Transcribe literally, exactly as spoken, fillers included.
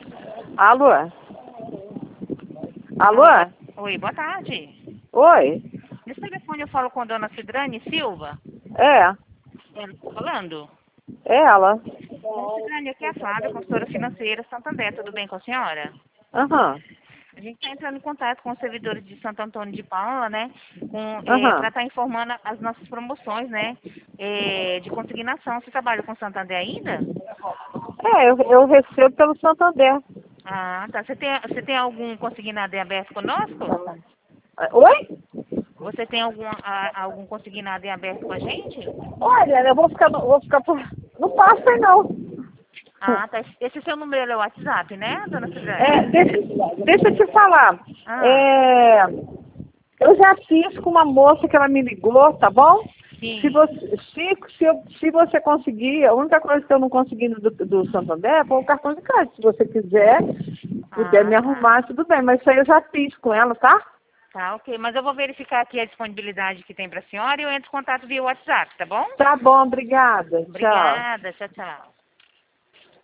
Alô? Alô? Oi, boa tarde. Oi? Nesse telefone eu falo com a dona Cidrane Silva. É, Ela está falando? é ela. Dona Cidrane, aqui é a Flávia, consultora financeira Santander. Tudo bem com a senhora? Aham, A gente está entrando em contato com os servidores de Santo Antônio de Paula, né? aham. Para estar informando as nossas promoções, né? É, de consignação. Você trabalha com Santander ainda? É, eu, eu recebo pelo Santander. Ah, tá. Você tem, você tem algum consignado em aberto conosco? Oi? Você tem algum, a- algum consignado em aberto com a gente? Olha, eu vou ficar, no- vou ficar por... Não passa aí, não. Ah, tá. Esse seu número é o WhatsApp, né, dona É, Cidrane? deixa, deixa eu te falar. Ah, É, eu já fiz com uma moça que ela me ligou, tá bom? Se sim. você, se, se, eu- se você conseguir, a única coisa que eu não consegui do, do Santander é pôr o cartão de crédito. Se você quiser, puder Ah, me tá. arrumar, tudo bem. Mas isso aí eu já fiz com ela, tá? Tá, ok. Mas eu vou verificar aqui a disponibilidade que tem para a senhora e eu entro em contato via WhatsApp, tá bom? Tá bom, obrigada. Tchau. Obrigada. Tchau, tchau.